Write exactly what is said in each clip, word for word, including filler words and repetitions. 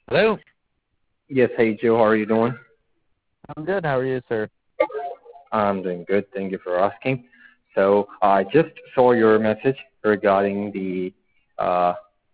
Hello. Yes, hey Joe, how are you doing? I'm good. How are you, sir? I'm doing good. Thank you for asking. So I just saw your message regarding the uh,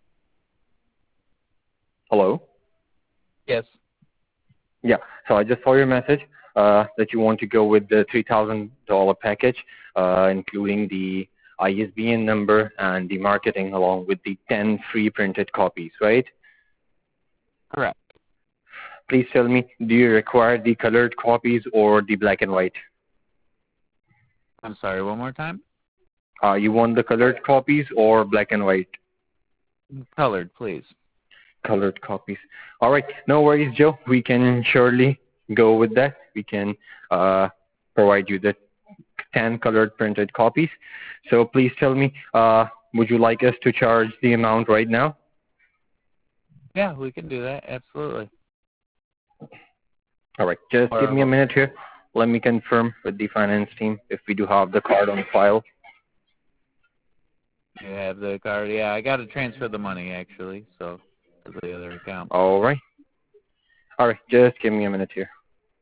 hello. Yes. Yeah. So I just saw your message uh, that you want to go with the three thousand dollar package, uh, including the I S B N number and the marketing, along with the ten free printed copies, right? Correct. Please tell me, do you require the colored copies or the black and white? I'm sorry. One more time. Uh, you want the colored copies or black and white? Colored, please. Colored copies. All right, no worries, Joe. We can surely go with that. We can uh, provide you the ten colored printed copies. So please tell me, uh, would you like us to charge the amount right now? Yeah, we can do that. Absolutely. All right, just give me a Or minute here. Let me confirm with the finance team if we do have the card on file. you have the card. Yeah, I got to transfer the money actually, so to the other account. All right. All right, just give me a minute here.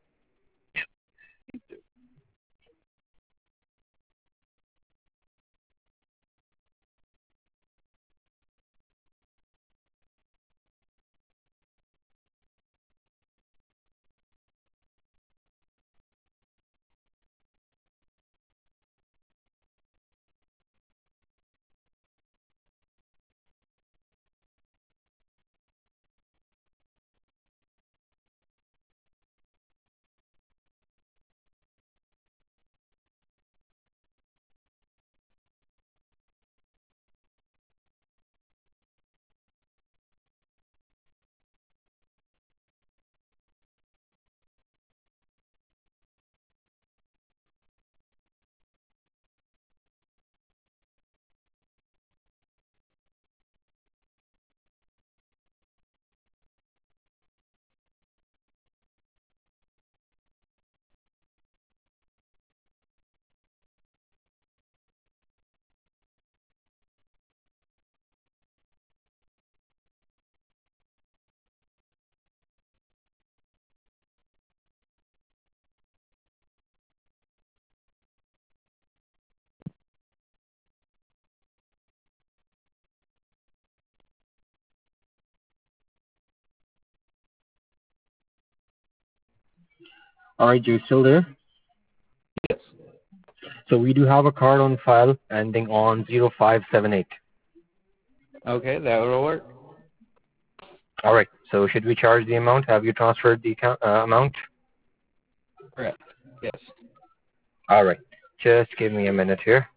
All right, Joe, still there? Yes. So we do have a card on file ending on zero five seven eight. Okay, that will work. All right. So should we charge the amount? Have you transferred the account, uh, amount? Correct. Yes. All right. Just give me a minute here.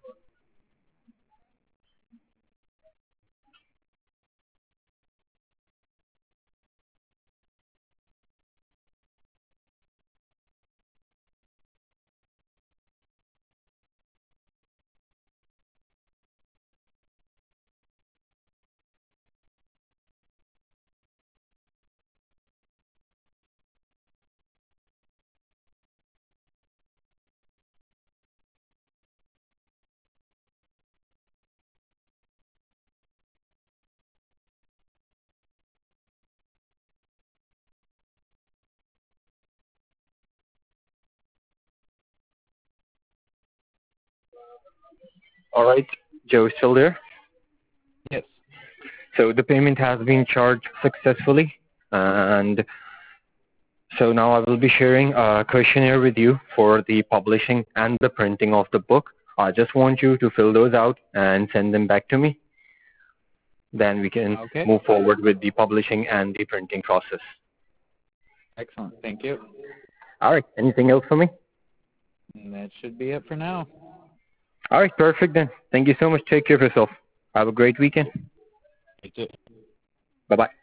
All right. Joe, still there? Yes. So the payment has been charged successfully. And so now I will be sharing a questionnaire with you for the publishing and the printing of the book. I just want you to fill those out and send them back to me. Then we can Okay. move forward with the publishing and the printing process. Excellent. Thank you. All right. Anything else for me? And that should be it for now. All right. Perfect then. Thank you so much. Take care of yourself. Have a great weekend. You too. Bye-bye.